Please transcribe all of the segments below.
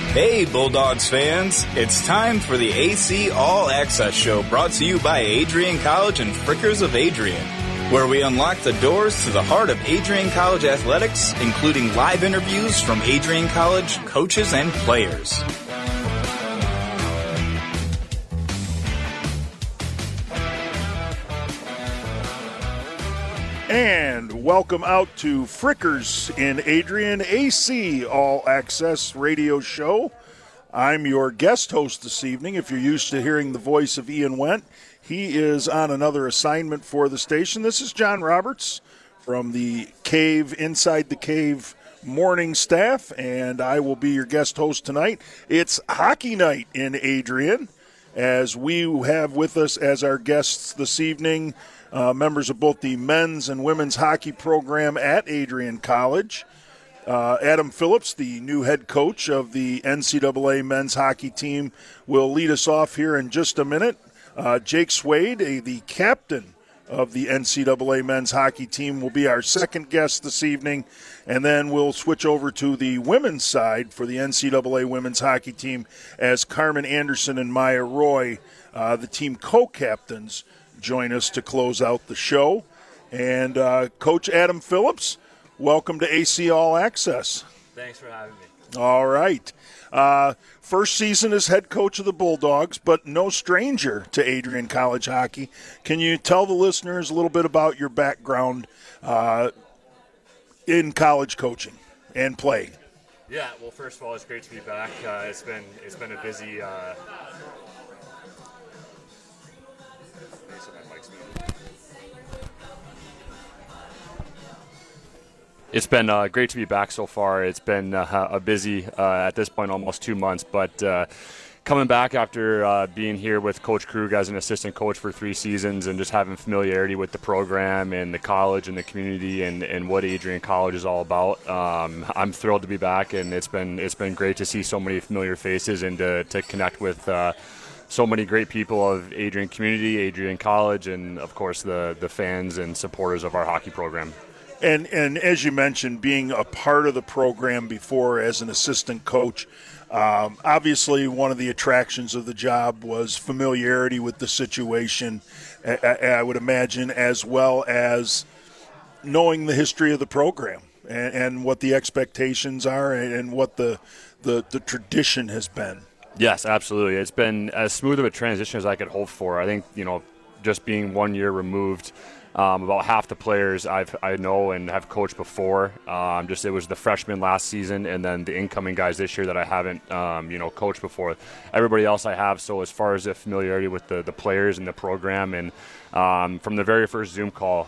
Hey, Bulldogs fans. It's time for the AC All Access Show, brought to you by Adrian College and Frickers of Adrian, where we unlock the doors to the heart of Adrian College athletics, including live interviews from Adrian College coaches and players. And welcome out to Frickers in Adrian, AC All Access Radio Show. I'm your guest host this evening. If you're used to hearing the voice of Ian Wendt, he is on another assignment for the station. This is John Roberts from the Cave, Inside the Cave morning staff, and I will be your guest host tonight. It's hockey night in Adrian, as we have with us as our guests this evening members of both the men's and women's hockey program at Adrian College. Adam Phillips, the new head coach of the NCAA men's hockey team, will lead us off here in just a minute. Jake Swade, the captain of the NCAA men's hockey team, will be our second guest this evening. And then we'll switch over to the women's side for the NCAA women's hockey team as Carmen Anderson and Maya Roy, the team co-captains, join us to close out the show. And Coach Adam Phillips, welcome to AC All Access. Thanks for having me. All right. First season as head coach of the Bulldogs, but no stranger to Adrian College hockey. Can you tell the listeners a little bit about your background in college coaching and play? Yeah, well, first of all, it's great to be back. It's been a busy It's been great to be back so far. It's been a busy, at this point, almost 2 months. But coming back after being here with Coach Krug as an assistant coach for 3 seasons and just having familiarity with the program and the college and the community and what Adrian College is all about, I'm thrilled to be back. And it's been great to see so many familiar faces and to connect with so many great people of Adrian community, Adrian College, and, of course, the fans and supporters of our hockey program. And as you mentioned, being a part of the program before as an assistant coach, obviously one of the attractions of the job was familiarity with the situation, I would imagine, as well as knowing the history of the program and what the expectations are and what the tradition has been. Yes, absolutely. It's been as smooth of a transition as I could hope for. I think, just being 1 year removed, about half the players I know and have coached before. It was the freshmen last season and then the incoming guys this year that I haven't, coached before. Everybody else I have. So as far as the familiarity with the players and the program, and from the very first Zoom call,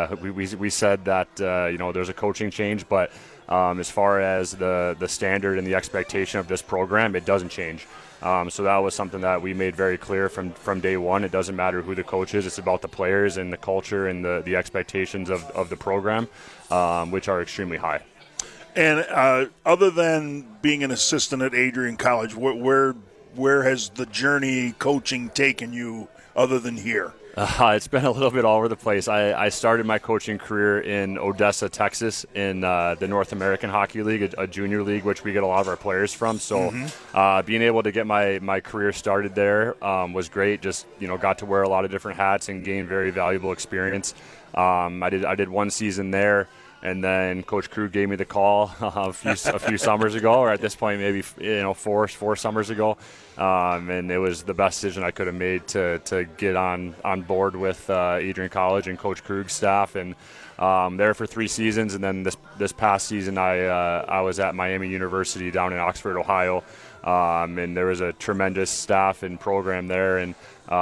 we said that there's a coaching change, but as far as the standard and the expectation of this program, it doesn't change. So that was something that we made very clear from day one. It doesn't matter who the coach is. It's about the players and the culture and the expectations of the program, which are extremely high. And other than being an assistant at Adrian College, where has the journey coaching taken you other than here? It's been a little bit all over the place. I started my coaching career in Odessa, Texas, in the North American Hockey League, a junior league, which we get a lot of our players from. So being able to get my career started there was great. Just, got to wear a lot of different hats and gain very valuable experience. I did 1 season there. And then Coach Krug gave me the call a few summers ago, or at this point maybe 4 summers ago, and it was the best decision I could have made to get on board with Adrian College and Coach Krug's staff, and there for 3 seasons. And then this past season I was at Miami University down in Oxford, Ohio, and there was a tremendous staff and program there, and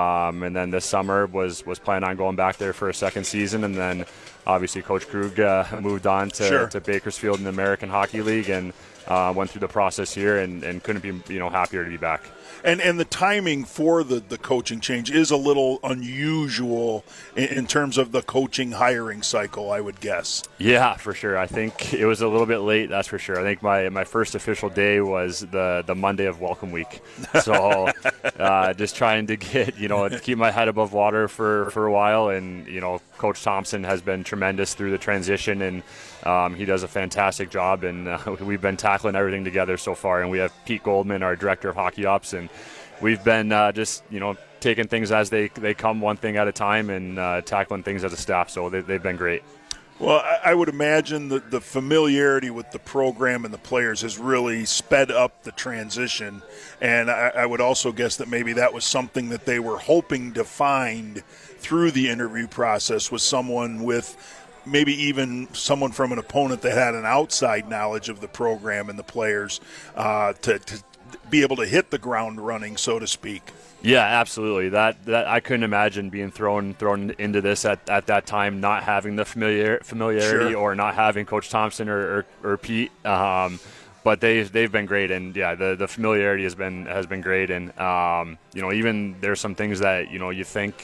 then this summer was planning on going back there for a second season, and then obviously Coach Krug moved on to Bakersfield in the American Hockey League, and went through the process here and couldn't be happier to be back. And the timing for the coaching change is a little unusual in terms of the coaching hiring cycle, I would guess. Yeah, for sure. I think it was a little bit late, that's for sure. I think my first official day was the Monday of Welcome Week. So just trying to get, keep my head above water for a while. And, Coach Thompson has been tremendous through the transition, and he does a fantastic job. And we've been tackling everything together so far. And we have Pete Goldman, our director of hockey ops, and we've been taking things as they come, one thing at a time, and tackling things as a staff. So they've been great. Well, I would imagine that the familiarity with the program and the players has really sped up the transition. And I would also guess that maybe that was something that they were hoping to find through the interview process, was someone with maybe even someone from an opponent that had an outside knowledge of the program and the players to be able to hit the ground running, so to speak. Yeah, absolutely. That I couldn't imagine being thrown into this at that time, not having the familiarity, Sure. or not having Coach Thompson or Pete. But they've been great, and yeah, the familiarity has been great, and even there's some things that you think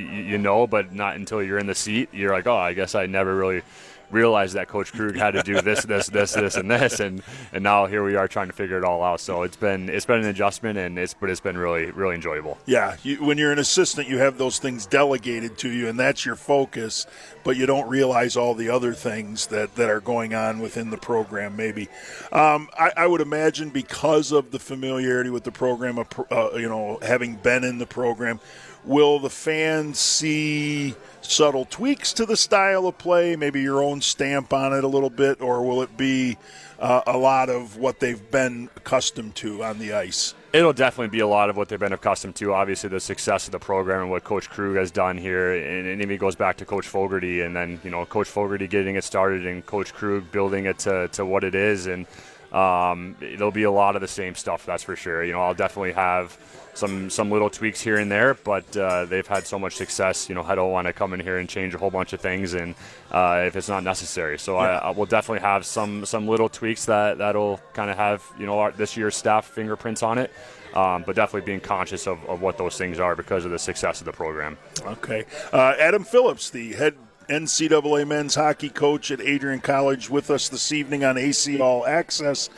but not until you're in the seat. You're like, oh, I guess I never really realized that Coach Krug had to do this, and this, and now here we are trying to figure it all out. So it's been an adjustment, and it's been really, really enjoyable. Yeah, when you're an assistant, you have those things delegated to you, and that's your focus, but you don't realize all the other things that are going on within the program, maybe. I would imagine because of the familiarity with the program, having been in the program, will the fans see subtle tweaks to the style of play, maybe your own stamp on it a little bit, or will it be a lot of what they've been accustomed to on the ice? It'll definitely be a lot of what they've been accustomed to. Obviously, the success of the program and what Coach Krug has done here, and it even goes back to Coach Fogarty, and then Coach Fogarty getting it started and Coach Krug building it to what it is, and it'll be a lot of the same stuff, that's for sure. I'll definitely have some little tweaks here and there, but they've had so much success. I don't want to come in here and change a whole bunch of things, and if it's not necessary. So yeah. I will definitely have some little tweaks that'll kind of have this year's staff fingerprints on it. But definitely being conscious of what those things are because of the success of the program. Okay. Adam Phillips, the head NCAA men's hockey coach at Adrian College, with us this evening on AC All Access.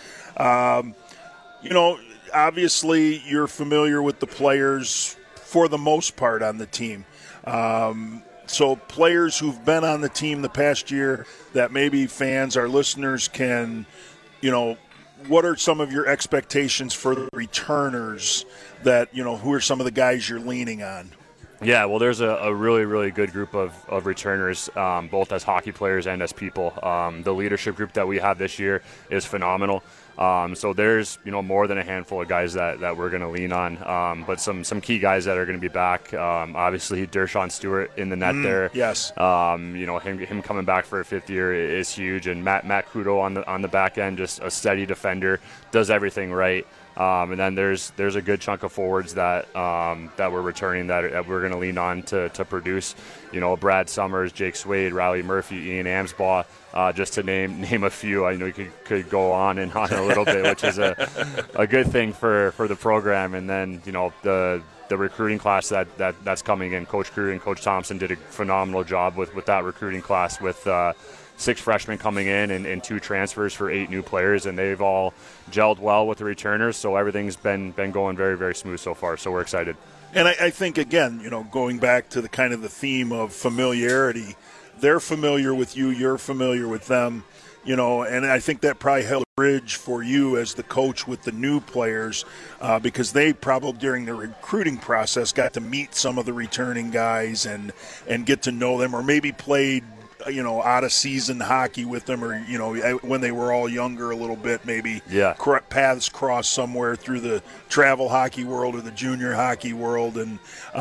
Obviously you're familiar with the players for the most part on the team. So players who've been on the team the past year that maybe fans, our listeners can, what are some of your expectations for the returners that, who are some of the guys you're leaning on? Yeah, well, there's a really, really good group of returners, both as hockey players and as people. The leadership group that we have this year is phenomenal. So there's, more than a handful of guys that we're going to lean on. But some key guys that are going to be back. Obviously, Dershawn Stewart in the net there. Yes. Him coming back for a fifth year is huge. And Matt Kudo on the back end, just a steady defender, does everything right. And then there's a good chunk of forwards that we're returning that we're going to lean on to produce. Brad Summers, Jake Swade, Riley Murphy, Ian Amsbaugh, just to name a few. I know you could go on and on a little bit, which is a good thing for the program. And then the recruiting class that's coming in. Coach Krug and Coach Thompson did a phenomenal job with that recruiting class with 6 freshmen coming in and 2 transfers for 8 new players, and they've all gelled well with the returners, so everything's been going very, very smooth so far, so we're excited. And I think, again, going back to the kind of the theme of familiarity, they're familiar with you, you're familiar with them, and I think that probably held a bridge for you as the coach with the new players because they probably during the recruiting process got to meet some of the returning guys and get to know them, or maybe played out of season hockey with them, or when they were all younger a little bit, maybe paths cross somewhere through the travel hockey world or the junior hockey world. And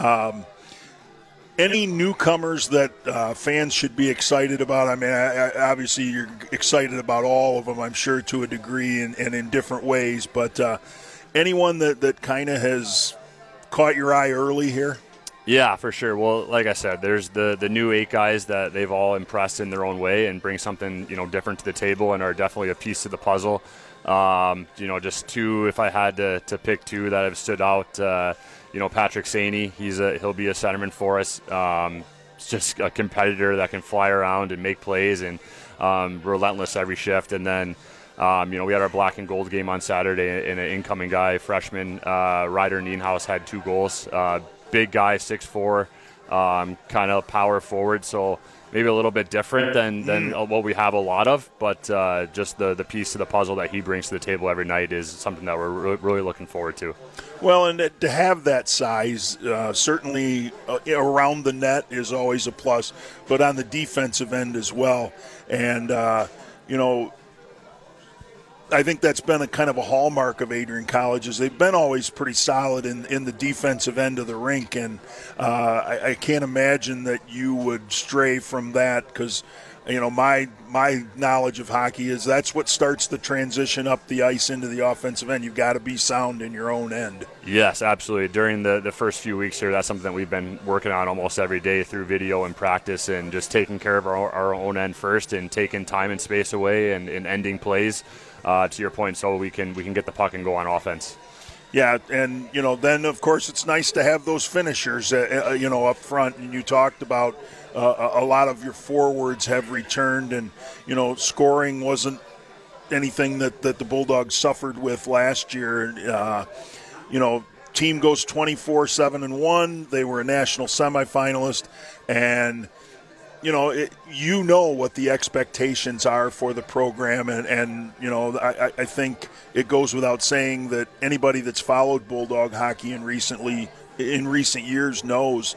any newcomers that fans should be excited about? I mean, obviously you're excited about all of them, I'm sure, to a degree and in different ways, but anyone that kind of has caught your eye early here? Yeah, for sure. Well, like I said, there's the new 8 guys that they've all impressed in their own way and bring something different to the table and are definitely a piece to the puzzle. Just 2, if I had to pick 2 that have stood out. Patrick Saney, he'll be a centerman for us. He's just a competitor that can fly around and make plays and relentless every shift. And then We had our black and gold game on Saturday, and an incoming guy, freshman Ryder Nienhaus, had 2 goals. Big guy, 6'4", kind of power forward, so maybe a little bit different than what we have a lot of, but just the piece of the puzzle that he brings to the table every night is something that we're really looking forward to. Well, and to have that size, certainly around the net is always a plus, but on the defensive end as well. And, I think that's been a kind of a hallmark of Adrian College is they've been always pretty solid in the defensive end of the rink, and I can't imagine that you would stray from that because, my knowledge of hockey is that's what starts the transition up the ice into the offensive end. You've got to be sound in your own end. Yes, absolutely. During the first few weeks here, that's something that we've been working on almost every day through video and practice, and just taking care of our own end first and taking time and space away and ending plays. To your point, so we can get the puck and go on offense. Yeah, and then of course it's nice to have those finishers, up front. And you talked about a lot of your forwards have returned, and scoring wasn't anything that the Bulldogs suffered with last year. Team goes 24-7-1. They were a national semifinalist, and what the expectations are for the program, and I think it goes without saying that anybody that's followed Bulldog hockey in recent years knows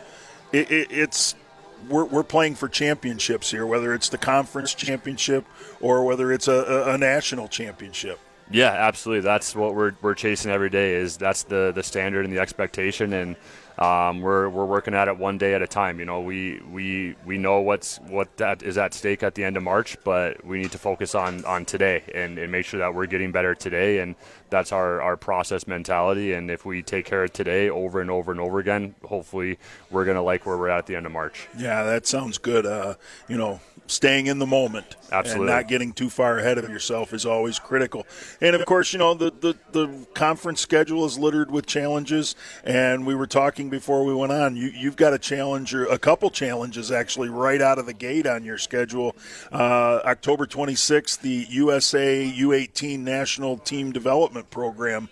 we're playing for championships here, whether it's the conference championship or whether it's a national championship. Yeah, absolutely. That's what we're chasing every day. That's the standard and the expectation, and we're working at it one day at a time. We know what that is at stake at the end of March, but we need to focus on today and make sure that we're getting better today, and that's our process mentality. And if we take care of today over and over and over again, hopefully we're going to like where we're at the end of March. Yeah, that sounds good. Staying in the moment. Absolutely. And not getting too far ahead of yourself is always critical. And, of course, the conference schedule is littered with challenges, and we were talking before we went on. You've got a couple challenges, actually, right out of the gate on your schedule. October 26th, the USA U18 National Team Development Program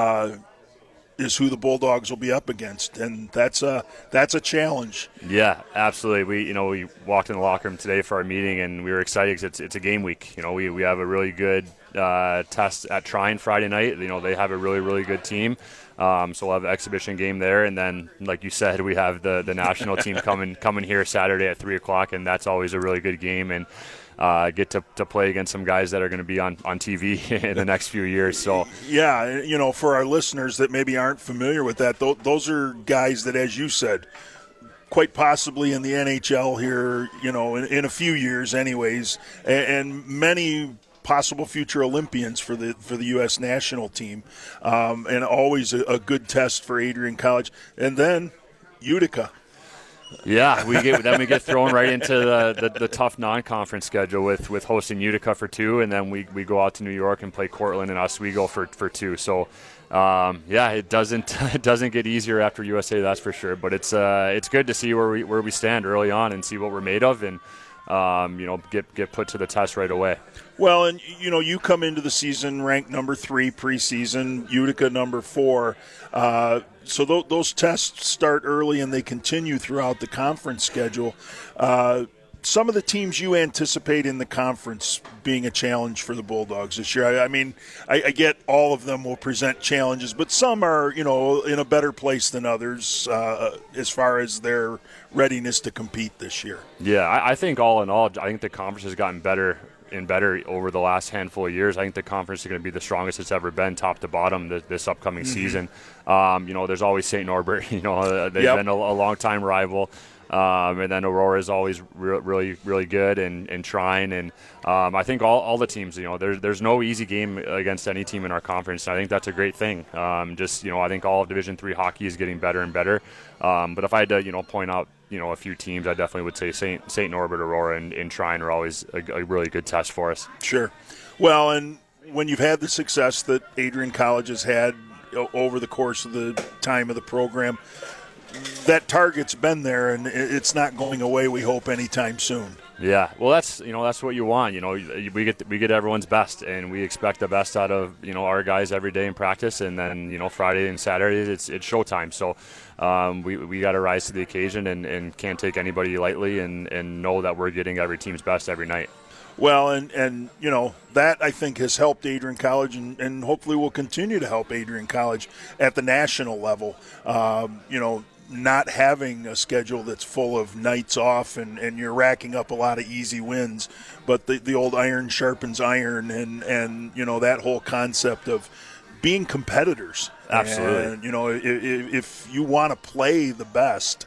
is who the Bulldogs will be up against, and that's a challenge. Yeah, absolutely. We walked in the locker room today for our meeting, and we were excited because it's a game week. We have a really good test at Trine Friday night. They have a really, really good team. So we'll have an exhibition game there, and then, like you said, we have the national team coming here Saturday at 3:00, and that's always a really good game. And get to play against some guys that are going to be on TV in the next few years. So yeah, for our listeners that maybe aren't familiar with that, those are guys that, as you said, quite possibly in the NHL here, in a few years anyways, and many possible future Olympians for the U.S. national team, and always a good test for Adrian College. And then Utica. Yeah, we get thrown right into the tough non-conference schedule with hosting Utica for 2, and then we go out to New York and play Cortland and Oswego for 2. So it doesn't get easier after USA, that's for sure. But it's good to see where we stand early on and see what we're made of, and get put to the test right away. Well, and you come into the season ranked number 3 preseason, Utica number 4. So those tests start early and they continue throughout the conference schedule. Some of the teams you anticipate in the conference being a challenge for the Bulldogs this year. I mean, I get all of them will present challenges, but some are, in a better place than others as far as their readiness to compete this year. Yeah, I think all in all, I think the conference has gotten better and better over the last handful of years. I think the conference is going to be the strongest it's ever been, top to bottom, this upcoming season. There's always St. Norbert. They've been a long-time rival. And then Aurora is always really, really good, and Trine. And I think all the teams, there's no easy game against any team in our conference. And I think that's a great thing. I think all of Division III hockey is getting better and better. But if I had to, point out, a few teams, I definitely would say St. Norbert, Aurora, and Trine are always a really good test for us. Sure. Well, and when you've had the success that Adrian College has had over the course of the time of the program, that target's been there, and it's not going away, we hope, anytime soon. Yeah, well, that's what you want. We get everyone's best, and we expect the best out of our guys every day in practice, and then Friday and Saturday it's showtime. So we got to rise to the occasion and can't take anybody lightly, and know that we're getting every team's best every night. Well, and that I think has helped Adrian College, and hopefully will continue to help Adrian College at the national level. Not having a schedule that's full of nights off and you're racking up a lot of easy wins, but the old iron sharpens iron, and that whole concept of being competitors. Absolutely. And if you want to play the best,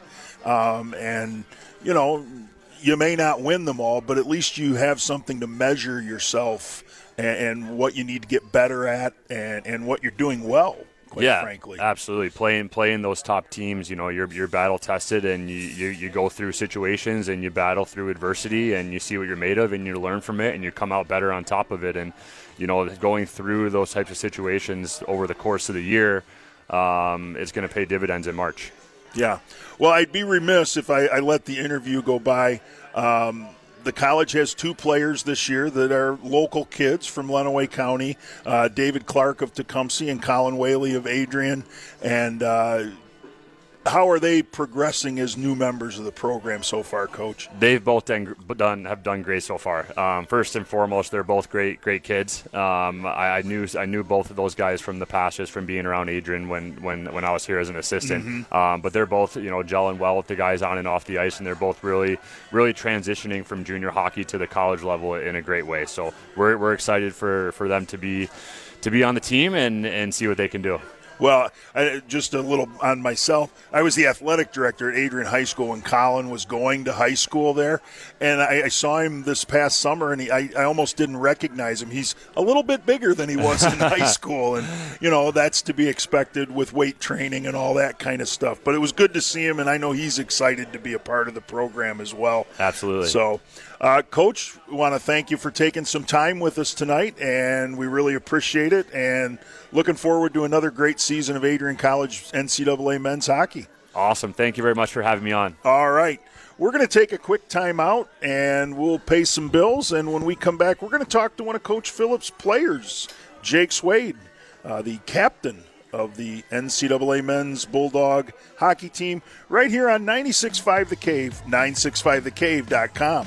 you may not win them all, but at least you have something to measure yourself and what you need to get better at and what you're doing well. Quite frankly. Absolutely. Playing those top teams, you're battle tested, and you go through situations and you battle through adversity, and you see what you're made of, and you learn from it, and you come out better on top of it. And going through those types of situations over the course of the year, it's going to pay dividends in March. Yeah. Well, I'd be remiss if I let the interview go by. The college has 2 players this year that are local kids from Lenawee County, David Clark of Tecumseh and Colin Whaley of Adrian. And how are they progressing as new members of the program so far, Coach? They've both have done great so far. First and foremost, they're both great kids. I knew both of those guys from the past, just from being around Adrian when I was here as an assistant. Mm-hmm. But they're both gelling well with the guys on and off the ice, and they're both really transitioning from junior hockey to the college level in a great way. So we're excited for them to be on the team and see what they can do. Well, just a little on myself. I was the athletic director at Adrian High School when Colin was going to high school there, and I saw him this past summer, and I almost didn't recognize him. He's a little bit bigger than he was in high school, and, that's to be expected with weight training and all that kind of stuff. But it was good to see him, and I know he's excited to be a part of the program as well. Absolutely. So, Coach, we want to thank you for taking some time with us tonight, and we really appreciate it, and looking forward to another great season of Adrian College NCAA men's hockey. Awesome. Thank you very much for having me on. All right. We're going to take a quick time out, and we'll pay some bills, and when we come back, we're going to talk to one of Coach Phillips' players, Jake Swade, the captain of the NCAA men's Bulldog hockey team, right here on 96.5 The Cave, 965thecave.com.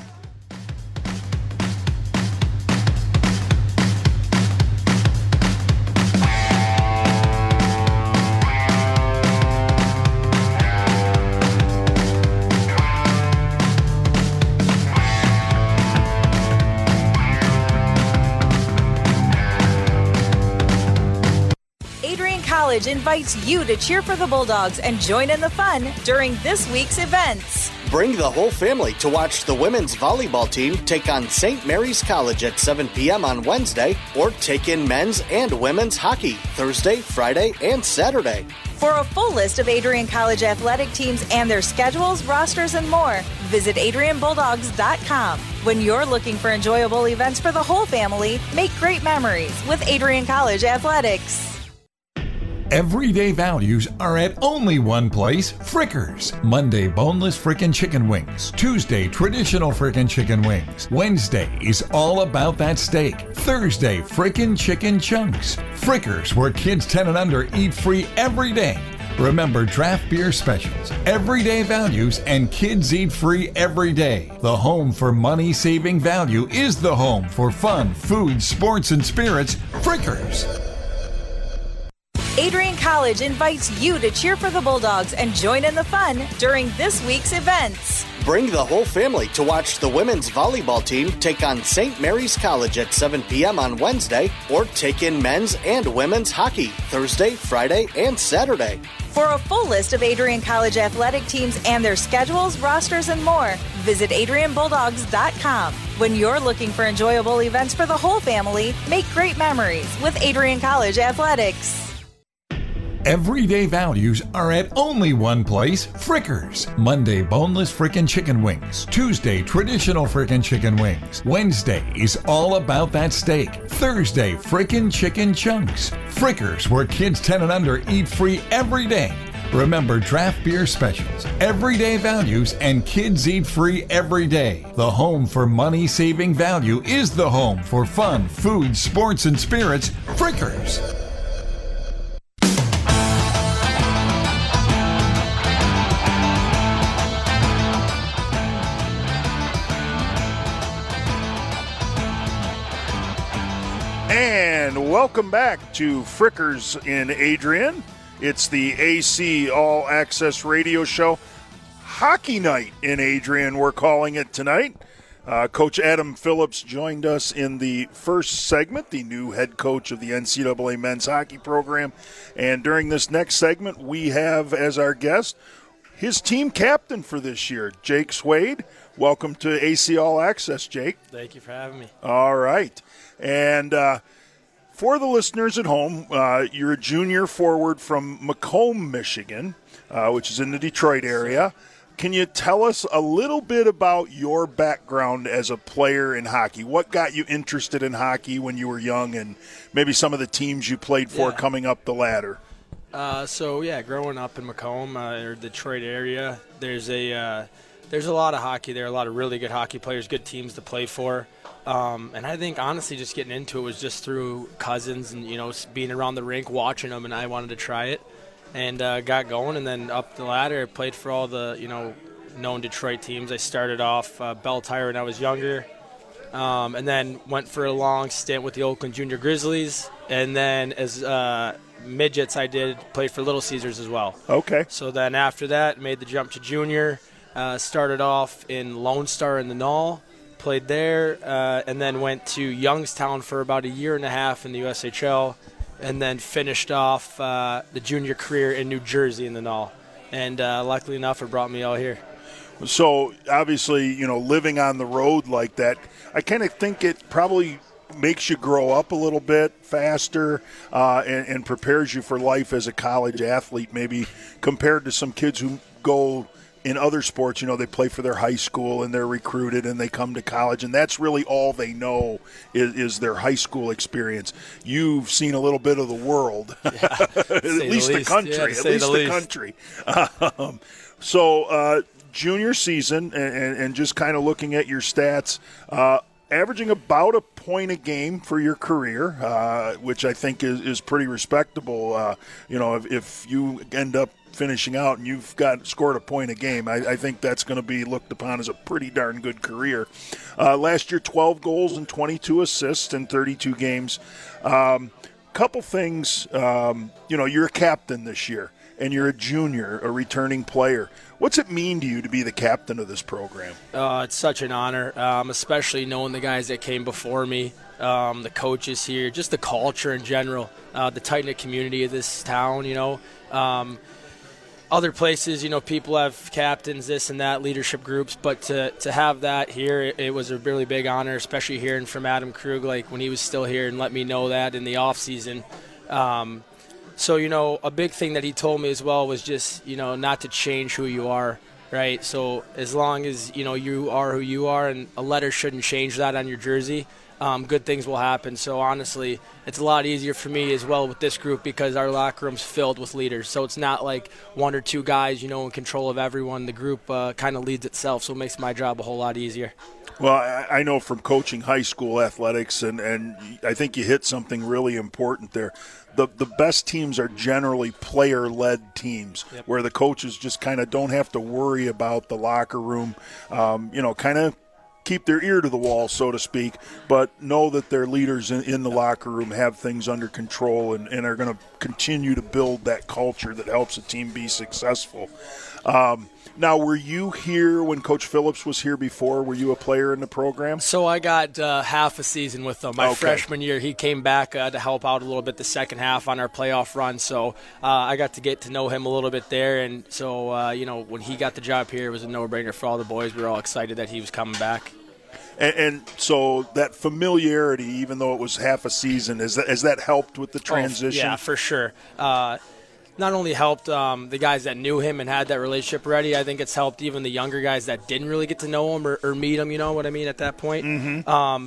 College invites you to cheer for the Bulldogs and join in the fun during this week's events. Bring the whole family to watch the women's volleyball team take on St. Mary's College at 7 p.m. on Wednesday, or take in men's and women's hockey Thursday, Friday, and Saturday. For a full list of Adrian College athletic teams and their schedules, rosters, and more, visit AdrianBulldogs.com. When you're looking for enjoyable events for the whole family, make great memories with Adrian College Athletics. Everyday values are at only one place, Frickers. Monday, boneless frickin' chicken wings. Tuesday, traditional frickin' chicken wings. Wednesday is all about that steak. Thursday, frickin' chicken chunks. Frickers, where kids 10 and under eat free every day. Remember draft beer specials, everyday values, and kids eat free every day. The home for money-saving value is the home for fun, food, sports, and spirits, Frickers. Adrian College invites you to cheer for the Bulldogs and join in the fun during this week's events. Bring the whole family to watch the women's volleyball team take on St. Mary's College at 7 p.m. on Wednesday, or take in men's and women's hockey Thursday, Friday, and Saturday. For a full list of Adrian College athletic teams and their schedules, rosters, and more, visit AdrianBulldogs.com. When you're looking for enjoyable events for the whole family, make great memories with Adrian College Athletics. Everyday values are at only one place, Frickers. Monday, boneless frickin' chicken wings. Tuesday, traditional frickin' chicken wings. Wednesday is all about that steak. Thursday, frickin' chicken chunks. Frickers, where kids 10 and under eat free every day. Remember draft beer specials, everyday values, and kids eat free every day. The home for money-saving value is the home for fun, food, sports, and spirits, Frickers. And welcome back to Frickers in Adrian. It's the AC All Access Radio Show. Hockey Night in Adrian, we're calling it tonight. Coach Adam Phillips joined us in the first segment, the new head coach of the NCAA men's hockey program. And during this next segment, we have as our guest his team captain for this year, Jake Swade. Welcome to AC All Access, Jake. Thank you for having me. All right. And for the listeners at home, you're a junior forward from Macomb, Michigan, which is in the Detroit area. Can you tell us a little bit about your background as a player in hockey? What got you interested in hockey when you were young, and maybe some of the teams you played for coming up the ladder? Growing up in Macomb or Detroit area, there's a lot of hockey there, a lot of really good hockey players, good teams to play for. And I think, honestly, just getting into it was just through cousins and, being around the rink, watching them, and I wanted to try it. And got going, and then up the ladder, I played for all the, known Detroit teams. I started off Bell Tire when I was younger, and then went for a long stint with the Oakland Junior Grizzlies. And then as midgets, I played for Little Caesars as well. Okay. So then after that, made the jump to junior, started off in Lone Star in the Knoll. Played there, and then went to Youngstown for about a year and a half in the USHL, and then finished off the junior career in New Jersey in the Knoll. And luckily enough, it brought me out here. So obviously, living on the road like that, I kind of think it probably makes you grow up a little bit faster and prepares you for life as a college athlete, maybe compared to some kids who go in other sports. They play for their high school and they're recruited and they come to college, and that's really all they know is their high school experience. You've seen a little bit of the world, at least the country. So junior season, and just kind of looking at your stats, averaging about a point a game for your career, which I think is pretty respectable. If you end up finishing out and you've scored a point a game, I think that's going to be looked upon as a pretty darn good career. Last year, 12 goals and 22 assists in 32 games. Couple things, you're a captain this year, and you're a junior, a returning player. What's it mean to you to be the captain of this program? It's such an honor, especially knowing the guys that came before me, the coaches here, just the culture in general, the tight-knit community of this town, Other places, people have captains, this and that, leadership groups, but to have that here, it was a really big honor, especially hearing from Adam Krug, when he was still here and let me know that in the off season. So, a big thing that he told me as well was just, not to change who you are, right? So as long as, you are who you are, and a letter shouldn't change that on your jersey, good things will happen. So honestly, it's a lot easier for me as well with this group because our locker room's filled with leaders. So it's not like one or two guys, in control of everyone. The group kind of leads itself, so it makes my job a whole lot easier. Well, I know from coaching high school athletics, and I think you hit something really important there. The best teams are generally player-led teams, where the coaches just kind of don't have to worry about the locker room, kind of keep their ear to the wall, so to speak, but know that their leaders in the locker room have things under control and are going to continue to build that culture that helps a team be successful. Now, were you here when Coach Phillips was here before? Were you a player in the program? So I got half a season with him. My freshman year, he came back to help out a little bit the second half on our playoff run. So I got to get to know him a little bit there. And so, when he got the job here, it was a no-brainer for all the boys. We were all excited that he was coming back. And so that familiarity, even though it was half a season, has that helped with the transition? Yeah, for sure. Not only helped the guys that knew him and had that relationship already, I think it's helped even the younger guys that didn't really get to know him or meet him, you know what I mean, at that point. Mm-hmm.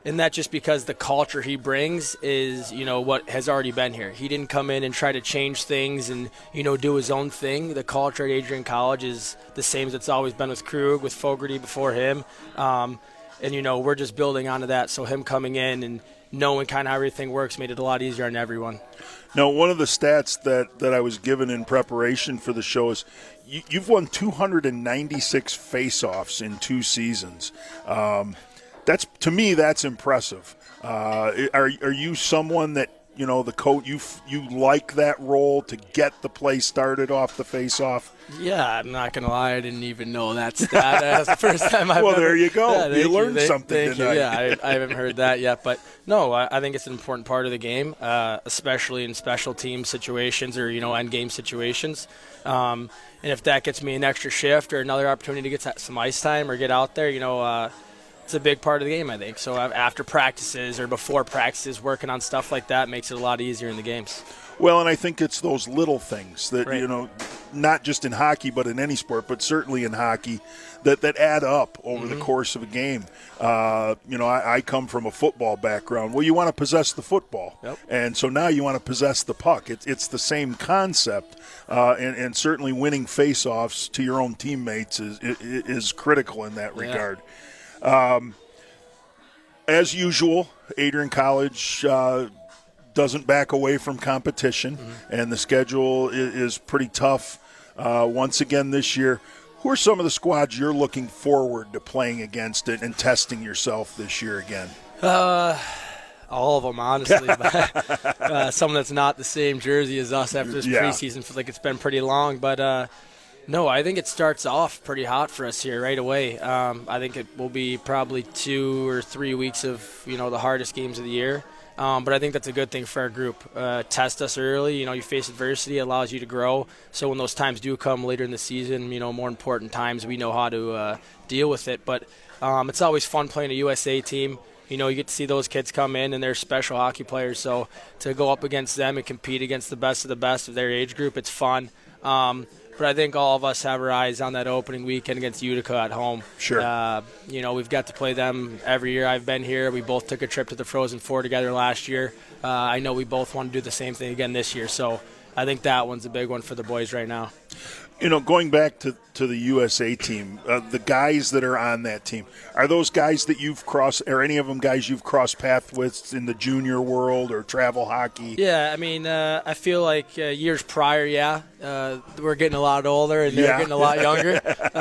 And that's just because the culture he brings is, what has already been here. He didn't come in and try to change things and, do his own thing. The culture at Adrian College is the same as it's always been with Krug, with Fogarty before him. And, we're just building onto that. So him coming in and knowing kind of how everything works made it a lot easier on everyone. Now, one of the stats that I was given in preparation for the show is you've won 296 face-offs in 2 seasons. To me, that's impressive. Are you someone that, the coach, you like that role to get the play started off the face-off? Yeah, I'm not going to lie. I didn't even know that stat. That's the first time I've Well, there you go. Yeah, you learned something tonight. Yeah, I haven't heard that yet. But, no, I think it's an important part of the game, especially in special team situations or, end game situations. And if that gets me an extra shift or another opportunity to get some ice time or get out there, it's a big part of the game, I think. So after practices or before practices, working on stuff like that makes it a lot easier in the games. Well, and I think it's those little things that, right. Not just in hockey but in any sport, but certainly in hockey, that add up over the course of a game. I come from a football background. Well, you want to possess the football. Yep. And so now you want to possess the puck. It's the same concept. And certainly winning face-offs to your own teammates is critical in that regard. As usual, Adrian College doesn't back away from competition, and the schedule is pretty tough once again this year. Who are some of the squads you're looking forward to playing against it and testing yourself this year again? All of them, honestly. Someone that's not the same jersey as us after this preseason feels like it's been pretty long, but no, I think it starts off pretty hot for us here right away. I think it will be probably 2 or 3 weeks of, the hardest games of the year. But I think that's a good thing for our group. Test us early. You face adversity. It allows you to grow. So when those times do come later in the season, more important times, we know how to deal with it. But it's always fun playing a USA team. You get to see those kids come in, and they're special hockey players. So to go up against them and compete against the best of their age group, it's fun. But I think all of us have our eyes on that opening weekend against Utica at home. Sure. We've got to play them every year I've been here. We both took a trip to the Frozen Four together last year. I know we both want to do the same thing again this year. So I think that one's a big one for the boys right now. Going back to the USA team, the guys that are on that team, are those guys that you've crossed, or any of them guys you've crossed paths with in the junior world or travel hockey? Yeah, I mean, I feel like years prior, we're getting a lot older and they're getting a lot younger.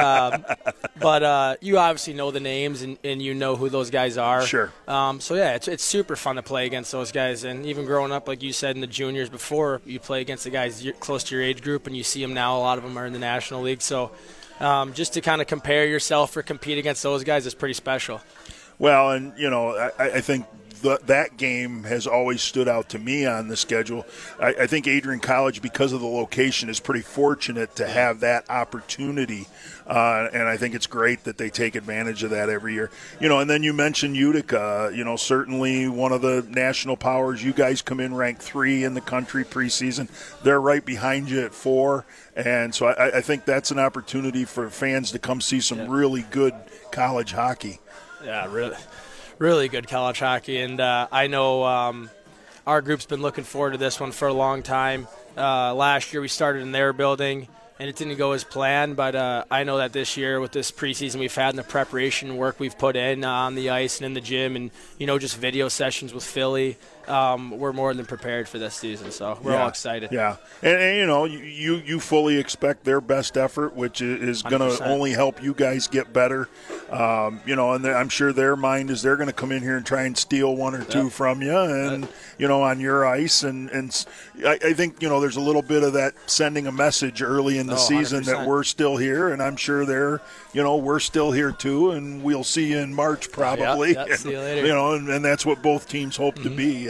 But you obviously know the names and you know who those guys are. Sure. It's super fun to play against those guys. And even growing up, like you said, in the juniors before, you play against the guys close to your age group, and you see them now. A lot of them are in the National League. So just to kind of compare yourself or compete against those guys is pretty special. Well, and, I think that game has always stood out to me on the schedule. I think Adrian College, because of the location, is pretty fortunate to have that opportunity, and I think it's great that they take advantage of that every year. And then you mentioned Utica, certainly one of the national powers. You guys come in ranked 3 in the country preseason. They're right behind you at 4, and so I think that's an opportunity for fans to come see some really good college hockey. Yeah, really good college hockey, and I know our group's been looking forward to this one for a long time. Last year we started in their building, and it didn't go as planned, but I know that this year with this preseason we've had and the preparation work we've put in on the ice and in the gym and, just video sessions with Philly, we're more than prepared for this season, so we're all excited. Yeah, and you fully expect their best effort, which is going to only help you guys get better. And I'm sure their mind is they're going to come in here and try and steal 1 or 2 from you, and on your ice, and I think there's a little bit of that sending a message early in the season 100%. that we're still here, and I'm sure we're still here too, and we'll see you in March probably. See you later. And that's what both teams hope to be.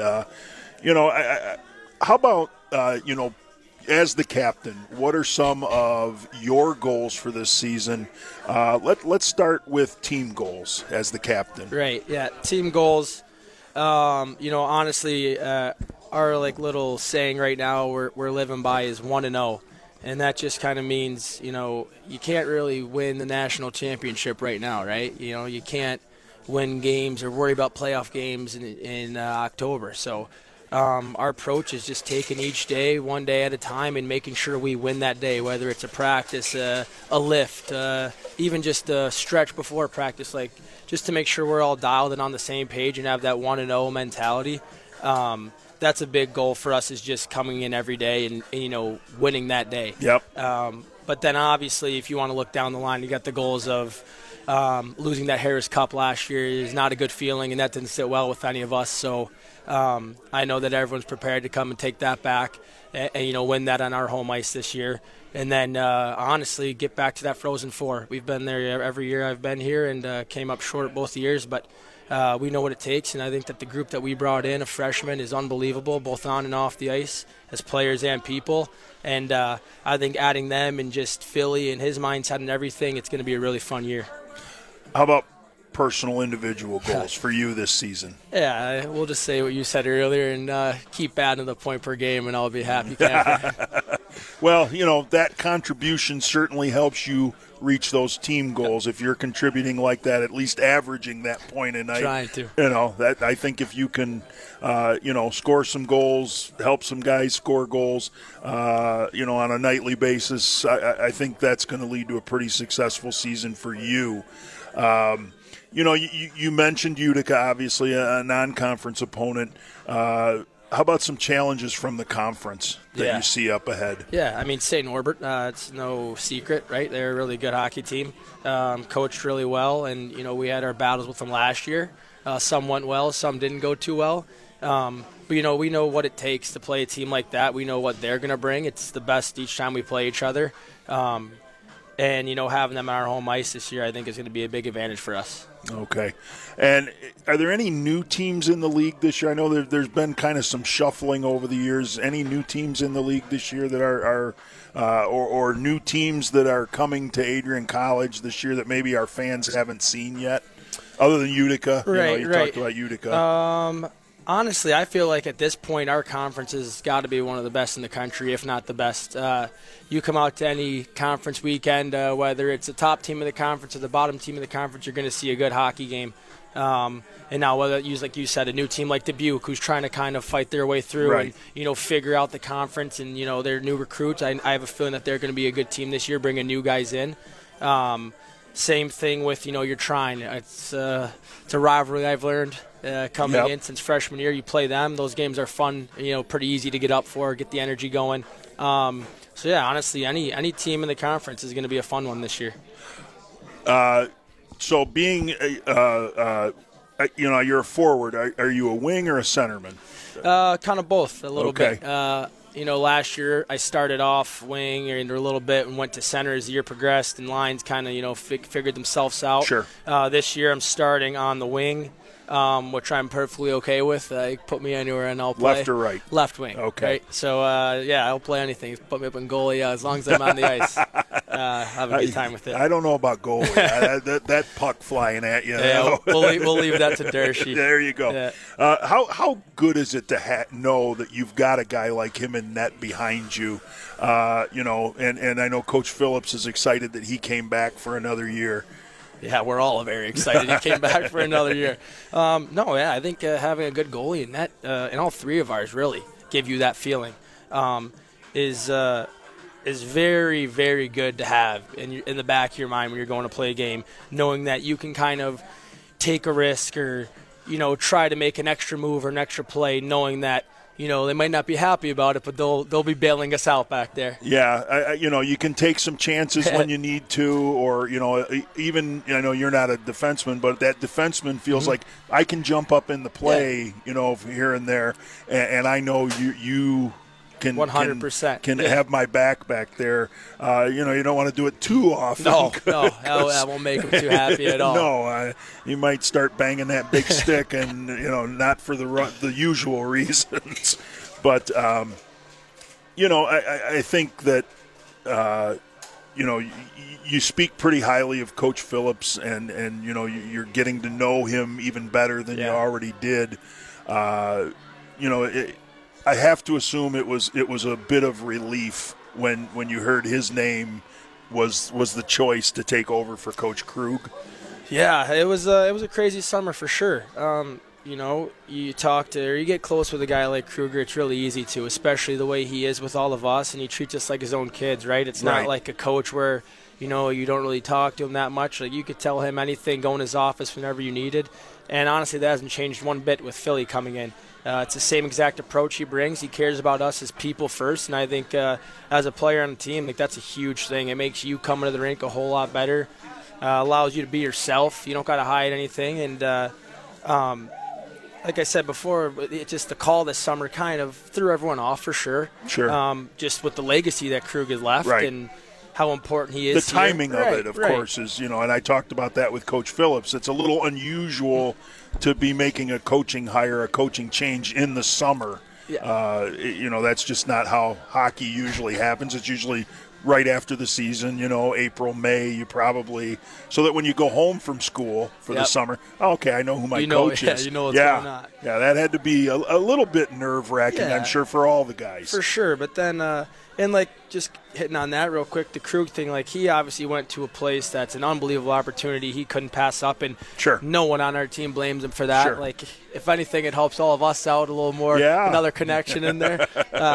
How about as the captain, what are some of your goals for this season? Let's start with team goals as the captain. Right, yeah, team goals. Honestly, our little saying right now we're living by is 1-0. And that just kind of means, you can't really win the national championship right now, right? You can't win games or worry about playoff games in October. So our approach is just taking each day, one day at a time, and making sure we win that day, whether it's a practice, a lift, even just a stretch before practice, like just to make sure we're all dialed in on the same page and have that 1-0 mentality. That's a big goal for us, is just coming in every day and winning that day. Yep. But then obviously if you want to look down the line, you got the goals of losing that Harris Cup last year is not a good feeling, and that didn't sit well with any of us. So I know that everyone's prepared to come and take that back and win that on our home ice this year. And then honestly get back to that Frozen Four. We've been there every year I've been here and came up short both years, but we know what it takes, and I think that the group that we brought in of freshmen is unbelievable, both on and off the ice, as players and people. And I think adding them and just Philly and his mindset and everything, it's going to be a really fun year. How about personal individual goals for you this season? Yeah, we'll just say what you said earlier and keep adding the point per game, and I'll be happy camper. Well, that contribution certainly helps you reach those team goals if you're contributing like that, at least averaging that point a night. Trying to. That I think if you can, score some goals, help some guys score goals, on a nightly basis, I think that's going to lead to a pretty successful season for you. You mentioned Utica, obviously a non-conference opponent. How about some challenges from the conference that you see up ahead? Yeah, I mean, St. Norbert, it's no secret, right? They're a really good hockey team, coached really well, and, we had our battles with them last year. Some went well, some didn't go too well. But, we know what it takes to play a team like that. We know what they're going to bring. It's the best each time we play each other. And, having them on our home ice this year, I think, is going to be a big advantage for us. Okay. And are there any new teams in the league this year? I know there's been kind of some shuffling over the years. Any new teams in the league this year that are or new teams that are coming to Adrian College this year that maybe our fans haven't seen yet, other than Utica? Right, you talked about Utica. Honestly, I feel like at this point our conference has got to be one of the best in the country, if not the best. You come out to any conference weekend, whether it's the top team of the conference or the bottom team of the conference, you're going to see a good hockey game. And now whether it's, like you said, a new team like Dubuque who's trying to kind of fight their way through and, figure out the conference and, their new recruits, I have a feeling that they're going to be a good team this year, bringing new guys in. Same thing with, you're trying. It's a rivalry I've learned coming in since freshman year. You play them. Those games are fun, pretty easy to get up for, get the energy going. So, yeah, honestly, any team in the conference is going to be a fun one this year. So being, you're a forward. Are you a wing or a centerman? Kind of both a little bit. Last year I started off wing a little bit and went to center as the year progressed, and lines kind of, figured themselves out. Sure. This year I'm starting on the wing, which I'm perfectly okay with. Put me anywhere and I'll play. Left or right? Left wing. Okay. Right? So, I'll play anything. Put me up in goalie as long as I'm on the ice. Have a good time with it. I don't know about goalie. that puck flying at you. Yeah, we'll leave that to Dershey. There you go. Yeah. How good is it to know that you've got a guy like him in net behind you? And I know Coach Phillips is excited that he came back for another year. Yeah, we're all very excited he came back for another year. I think having a good goalie in net, and all three of ours really give you that feeling, is very, very good to have in the back of your mind when you're going to play a game, knowing that you can kind of take a risk or, try to make an extra move or an extra play, knowing that, they might not be happy about it, but they'll be bailing us out back there. Yeah, you can take some chances when you need to, or even I know you're not a defenseman, but that defenseman feels like I can jump up in the play, here and there, and I know you can 100% can have my back there. You don't want to do it too often. No, that won't make him too happy at all. No, you might start banging that big stick, and not for the usual reasons. But I think that you speak pretty highly of Coach Phillips, and you're getting to know him even better than you already did. I have to assume it was a bit of relief when you heard his name was the choice to take over for Coach Krug. Yeah, it was a crazy summer for sure. You talk to or you get close with a guy like Kruger, it's really easy to, especially the way he is with all of us, and he treats us like his own kids, right? It's not like a coach where, you don't really talk to him that much. Like, you could tell him anything, go in his office whenever you needed. And honestly, that hasn't changed one bit with Philly coming in. It's the same exact approach he brings. He cares about us as people first, and I think as a player on the team, that's a huge thing. It makes you come into the rink a whole lot better, allows you to be yourself. You don't got to hide anything. And like I said before, it just the call this summer kind of threw everyone off for sure. Sure. Just with the legacy that Krug has left and how important he is. The timing of it, of course, is, and I talked about that with Coach Phillips. It's a little unusual to be making a coaching hire, a coaching change in the summer. Yeah. That's just not how hockey usually happens. It's usually right after the season, April, May, you probably, so that when you go home from school for the summer, okay, I know who my coach is. You know what's going on. Yeah, that had to be a little bit nerve-wracking, I'm sure, for all the guys. For sure, but then, just hitting on that real quick, the Krug thing, he obviously went to a place that's an unbelievable opportunity he couldn't pass up, and no one on our team blames him for that. Sure. If anything, it helps all of us out a little more, another connection in there.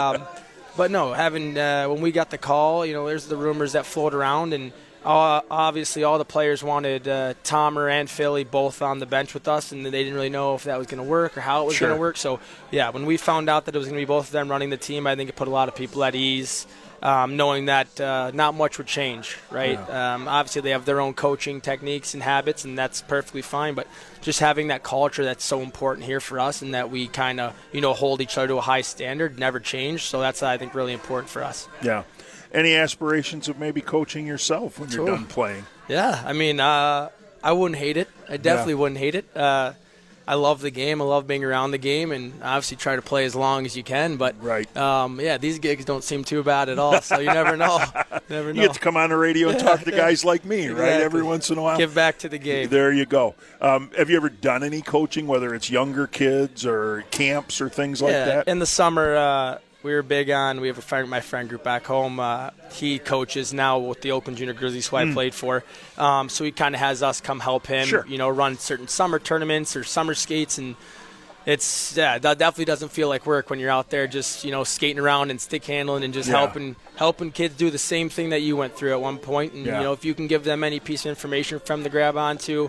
But no, having when we got the call, there's the rumors that float around, and obviously all the players wanted Tomer and Philly both on the bench with us, and they didn't really know if that was going to work or how it was going to work. So, when we found out that it was going to be both of them running the team, I think it put a lot of people at ease, knowing that not much would change, right? Yeah. Obviously, they have their own coaching techniques and habits, and that's perfectly fine, but just having that culture that's so important here for us, and that we kind of, hold each other to a high standard, never change. So that's, I think, really important for us. Yeah. Any aspirations of maybe coaching yourself when you're done playing? Yeah. I mean, I wouldn't hate it. I definitely wouldn't hate it. I love the game. I love being around the game, and obviously try to play as long as you can. But these gigs don't seem too bad at all. So you never know. You get to come on the radio and talk to guys like me, right? Every once in a while. Give back to the game. There you go. Have you ever done any coaching, whether it's younger kids or camps or things like that? In the summer, we were big on. We have my friend group back home. He coaches now with the Oakland Junior Grizzlies, who I played for. So he kind of has us come help him, run certain summer tournaments or summer skates. And it's, that definitely doesn't feel like work when you're out there just, skating around and stick handling and just helping kids do the same thing that you went through at one point. And, if you can give them any piece of information from to grab onto,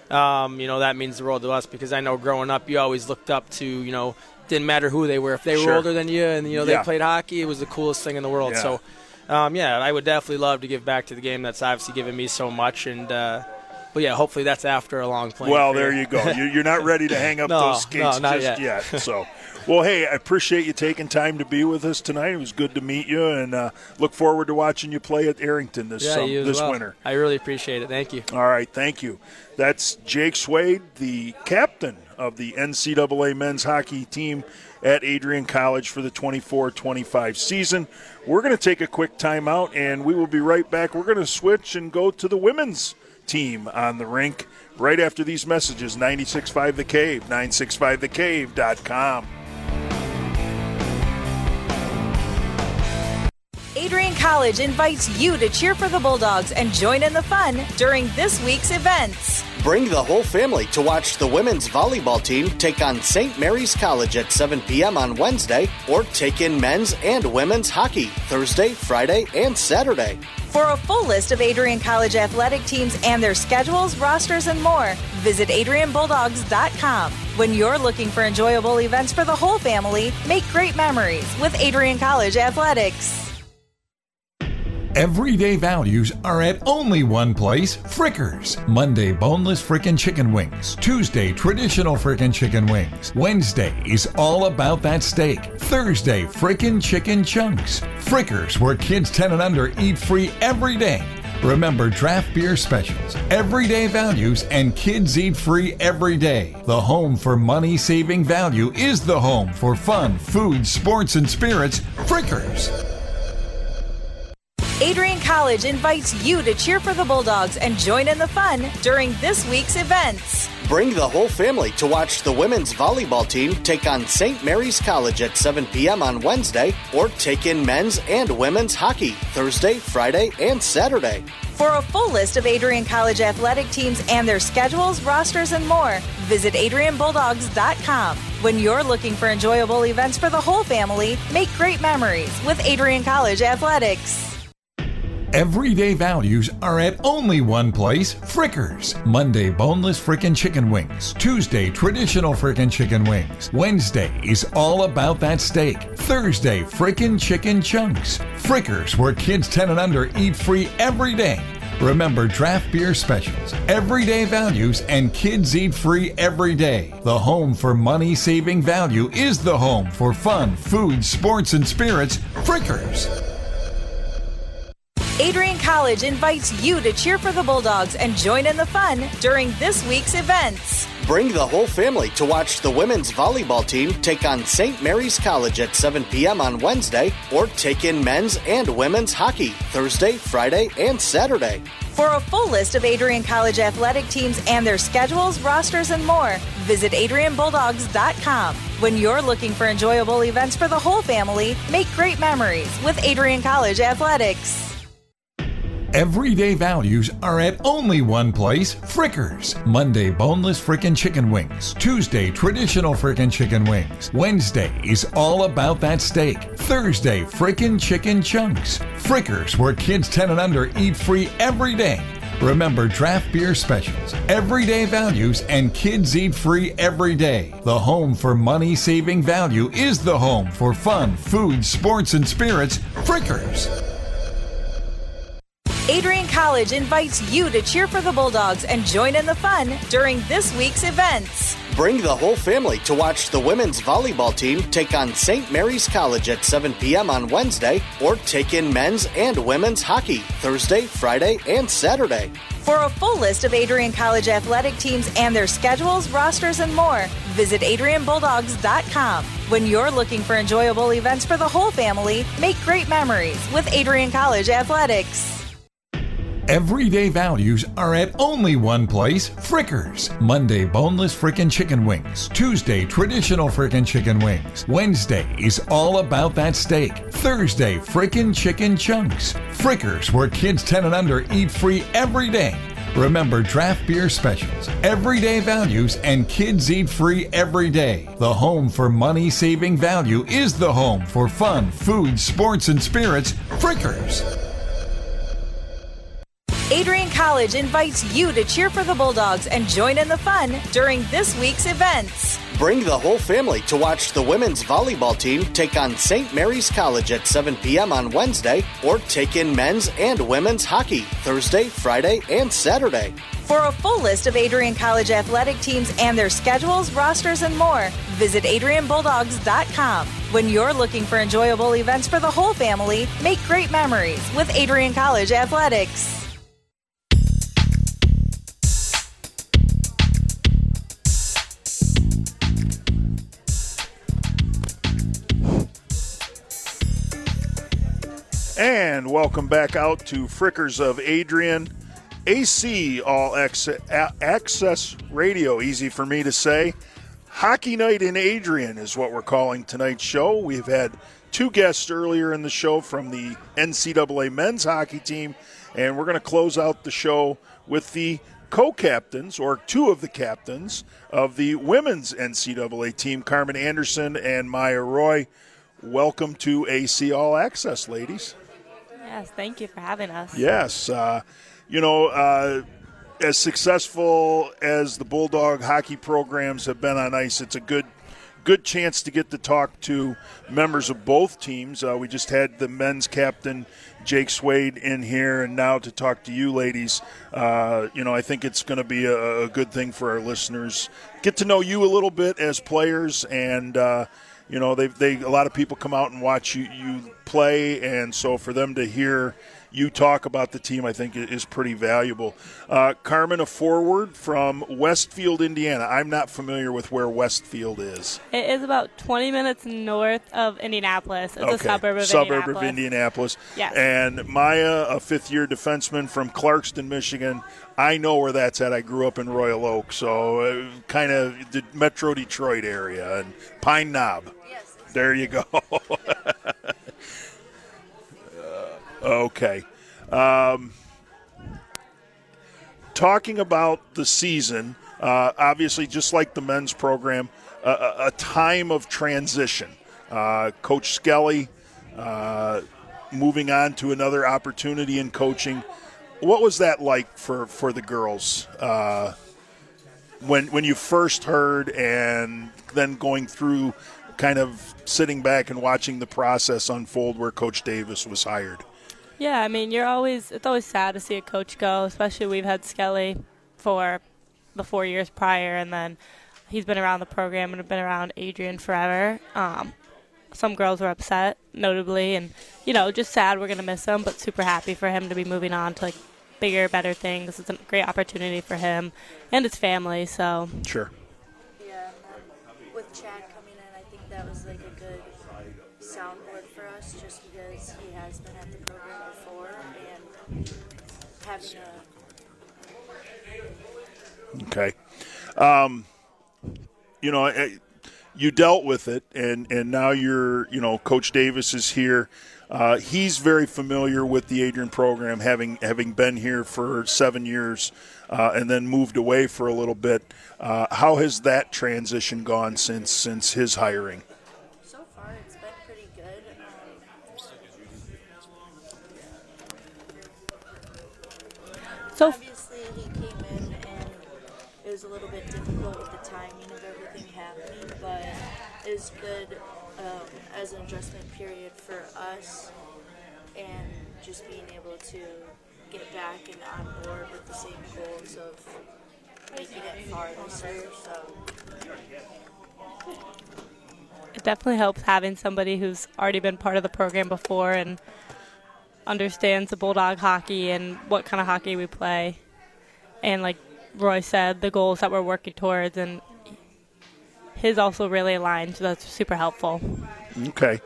that means the world to us, because I know growing up you always looked up to, didn't matter who they were. If they were older than you and, they played hockey, it was the coolest thing in the world. So, I would definitely love to give back to the game that's obviously given me so much. And, hopefully that's after a long playing career. There you go. You're not ready to hang up those skates just yet. So, well, hey, I appreciate you taking time to be with us tonight. It was good to meet you, and look forward to watching you play at Arrington this winter. I really appreciate it. Thank you. All right, thank you. That's Jake Swade, the captain of the NCAA men's hockey team at Adrian College for the 24-25 season. We're going to take a quick timeout, and we will be right back. We're going to switch and go to the women's team on the rink right after these messages. 96.5 The Cave, 965thecave.com. Adrian College invites you to cheer for the Bulldogs and join in the fun during this week's events. Bring the whole family to watch the women's volleyball team take on St. Mary's College at 7 p.m. on Wednesday, or take in men's and women's hockey Thursday, Friday, and Saturday. For a full list of Adrian College athletic teams and their schedules, rosters, and more, visit AdrianBulldogs.com. When you're looking for enjoyable events for the whole family, make great memories with Adrian College Athletics. Everyday values are at only one place, Frickers. Monday, boneless frickin' chicken wings. Tuesday, traditional frickin' chicken wings. Wednesday is all about that steak. Thursday, frickin' chicken chunks. Frickers, where kids 10 and under eat free every day. Remember draft beer specials, everyday values, and kids eat free every day. The home for money-saving value is the home for fun, food, sports, and spirits, Frickers. Adrian College invites you to cheer for the Bulldogs and join in the fun during this week's events. Bring the whole family to watch the women's volleyball team take on St. Mary's College at 7 p.m. on Wednesday, or take in men's and women's hockey Thursday, Friday, and Saturday. For a full list of Adrian College athletic teams and their schedules, rosters, and more, visit AdrianBulldogs.com. When you're looking for enjoyable events for the whole family, make great memories with Adrian College Athletics. Everyday values are at only one place, Frickers. Monday, boneless frickin' chicken wings. Tuesday, traditional frickin' chicken wings. Wednesday is all about that steak. Thursday, frickin' chicken chunks. Frickers, where kids 10 and under eat free every day. Remember draft beer specials, everyday values, and kids eat free every day. The home for money-saving value is the home for fun, food, sports, and spirits, Frickers. Adrian College invites you to cheer for the Bulldogs and join in the fun during this week's events. Bring the whole family to watch the women's volleyball team take on St. Mary's College at 7 p.m. on Wednesday, or take in men's and women's hockey Thursday, Friday, and Saturday. For a full list of Adrian College athletic teams and their schedules, rosters, and more, visit AdrianBulldogs.com. When you're looking for enjoyable events for the whole family, make great memories with Adrian College Athletics. Everyday values are at only one place, Frickers. Monday, boneless frickin' chicken wings. Tuesday, traditional frickin' chicken wings. Wednesday is all about that steak. Thursday, frickin' chicken chunks. Frickers, where kids 10 and under eat free every day. Remember draft beer specials, everyday values, and kids eat free every day. The home for money-saving value is the home for fun, food, sports, and spirits, Frickers. Adrian College invites you to cheer for the Bulldogs and join in the fun during this week's events. Bring the whole family to watch the women's volleyball team take on St. Mary's College at 7 p.m. on Wednesday, or take in men's and women's hockey Thursday, Friday, and Saturday. For a full list of Adrian College athletic teams and their schedules, rosters, and more, visit AdrianBulldogs.com. When you're looking for enjoyable events for the whole family, make great memories with Adrian College Athletics. Everyday values are at only one place, Frickers. Monday, boneless frickin' chicken wings. Tuesday, traditional frickin' chicken wings. Wednesday is all about that steak. Thursday, frickin' chicken chunks. Frickers, where kids 10 and under eat free every day. Remember draft beer specials, everyday values, and kids eat free every day. The home for money-saving value is the home for fun, food, sports, and spirits, Frickers. Adrian College invites you to cheer for the Bulldogs and join in the fun during this week's events. Bring the whole family to watch the women's volleyball team take on St. Mary's College at 7 p.m. on Wednesday, or take in men's and women's hockey Thursday, Friday, and Saturday. For a full list of Adrian College athletic teams and their schedules, rosters, and more, visit AdrianBulldogs.com. When you're looking for enjoyable events for the whole family, make great memories with Adrian College Athletics. And welcome back out to Frickers of Adrian, AC All Access Radio, easy for me to say. Hockey Night in Adrian is what we're calling tonight's show. We've had two guests earlier in the show from the NCAA men's hockey team, and we're going to close out the show with the co-captains, or two of the captains, of the women's NCAA team, Carmen Anderson and Maya Roy. Welcome to AC All Access, ladies. Yes, thank you for having us. Yes. As successful as the Bulldog hockey programs have been on ice, it's a good chance to get to talk to members of both teams. We just had the men's captain, Jake Swade, in here, and now to talk to you ladies. I think it's going to be a good thing for our listeners. Get to know you a little bit as players, and a lot of people come out and watch you play, and so for them to hear you talk about the team, I think, is pretty valuable. Carmen, a forward from Westfield, Indiana. I'm not familiar with where Westfield is. It is about 20 minutes north of Indianapolis. It's a suburb of Indianapolis. Yes. And Maya, a fifth-year defenseman from Clarkston, Michigan. I know where that's at. I grew up in Royal Oak, so kind of the Metro Detroit area, and Pine Knob. Yes. There you go. Okay. talking about the season, obviously just like the men's program, a time of transition. Coach Skelly moving on to another opportunity in coaching. What was that like for the girls when you first heard, and then going through kind of sitting back and watching the process unfold where Coach Davis was hired? Yeah, I mean, it's always sad to see a coach go, especially we've had Skelly for the 4 years prior, and then he's been around the program and been around Adrian forever. Some girls were upset, notably, and, just sad we're going to miss him, but super happy for him to be moving on to, bigger, better things. It's a great opportunity for him and his family, so. Sure. Yeah, with Chad coming in, I think that was, a good soundboard for us, just because he has been at the program before, and having Okay. You dealt with it, and now you're, Coach Davis is here. He's very familiar with the Adrian program, having been here for 7 years and then moved away for a little bit. How has that transition gone since his hiring? So far, it's been pretty good. Obviously, he came in and it was a little bit difficult with the timing of everything happening, but it was good as an adjustment period for us, and just being able to get back and on board with the same goals of making it far this year. So It definitely helps having somebody who's already been part of the program before and understands the Bulldog hockey and what kind of hockey we play. And like Roy said, the goals that we're working towards, and his also really aligned, so that's super helpful. Okay.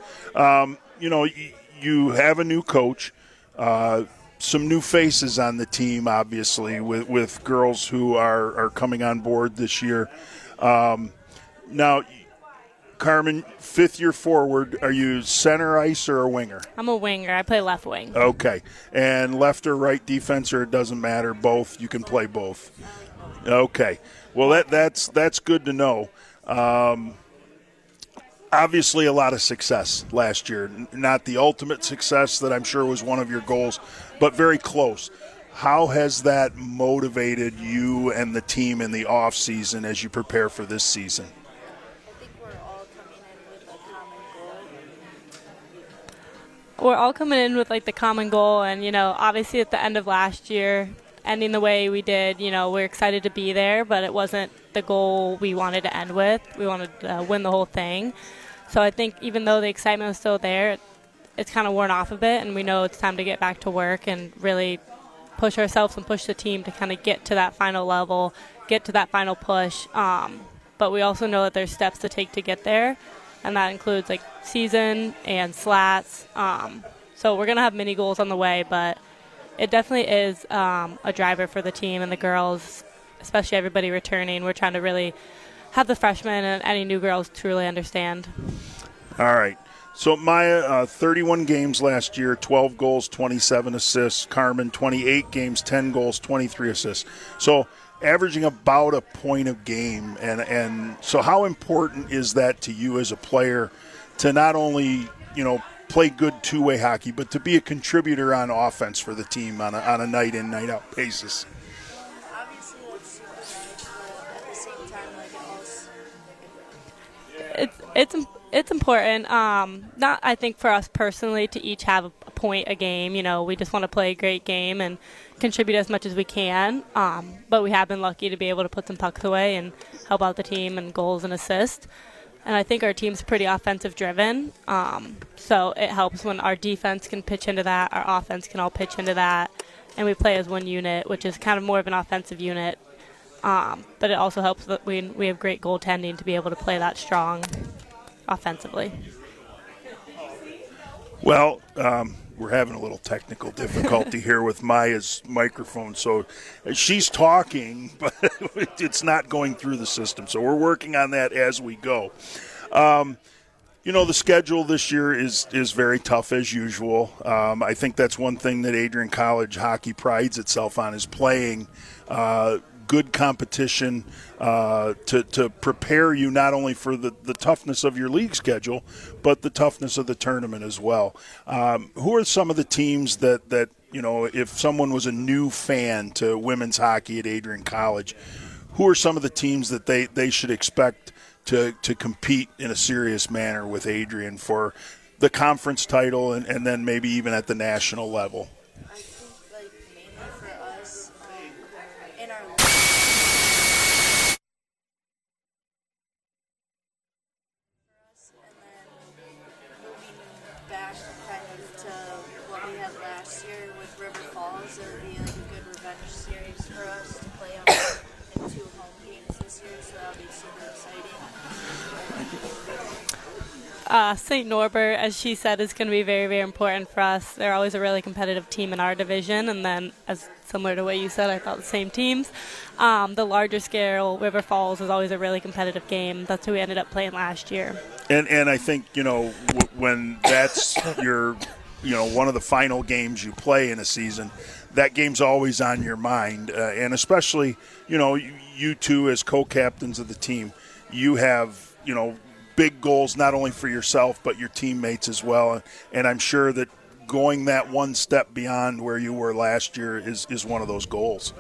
You have a new coach, some new faces on the team, obviously, with girls who are coming on board this year. Now, Carmen, fifth-year forward, are you center ice or a winger? I'm a winger. I play left wing. Okay. And left or right defense, or it doesn't matter? Both? You can play both? Okay. Well, that's good to know. Obviously, a lot of success last year. Not the ultimate success that I'm sure was one of your goals, but very close. How has that motivated you and the team in the off season as you prepare for this season? I think we're all coming in with a common goal. We're all coming in with the common goal, and obviously at the end of last year, ending the way we did, we're excited to be there, but it wasn't the goal we wanted to end with. We wanted to win the whole thing. So I think even though the excitement was still there, it's kind of worn off a bit, and we know it's time to get back to work and really push ourselves and push the team to kind of get to that final level, get to that final push. But we also know that there's steps to take to get there, and that includes season and slats. So we're going to have mini goals on the way, but it definitely is a driver for the team and the girls, especially everybody returning. We're trying to really have the freshmen and any new girls truly understand. All right. So Maya, 31 games last year, 12 goals, 27 assists. Carmen, 28 games, 10 goals, 23 assists. So averaging about a point a game. And so how important is that to you as a player to not only, play good two-way hockey, but to be a contributor on offense for the team on a night-in, night-out basis? Obviously, that's super nice, but at the same time, It's important. Not, I think, for us personally to each have a point a game. We just want to play a great game and contribute as much as we can. But we have been lucky to be able to put some pucks away and help out the team and goals and assists. And I think our team's pretty offensive-driven, so it helps when our defense can pitch into that, our offense can all pitch into that, and we play as one unit, which is kind of more of an offensive unit. But it also helps that we have great goaltending to be able to play that strong offensively. Well, we're having a little technical difficulty here with Maya's microphone. So she's talking, but it's not going through the system. So we're working on that as we go. The schedule this year is very tough as usual. I think that's one thing that Adrian College hockey prides itself on, is playing good competition to prepare you not only for the toughness of your league schedule, but the toughness of the tournament as well. Who are some of the teams that if someone was a new fan to women's hockey at Adrian College, who are some of the teams that they should expect to compete in a serious manner with Adrian for the conference title and then maybe even at the national level? I think, mainly for us, in our and then moving back kind of to what we had last year with River Falls, it would be a good revenge series for us to play in 2 home games this year, so that'll be super exciting. St. Norbert, as she said, is going to be very, very important for us. They're always a really competitive team in our division, and then, as similar to what you said, I thought the same teams. The larger scale, River Falls, is always a really competitive game. That's who we ended up playing last year. And I think, when that's your, one of the final games you play in a season, that game's always on your mind. And especially, you two as co-captains of the team, you have, big goals not only for yourself but your teammates as well. And I'm sure that going that one step beyond where you were last year is one of those goals.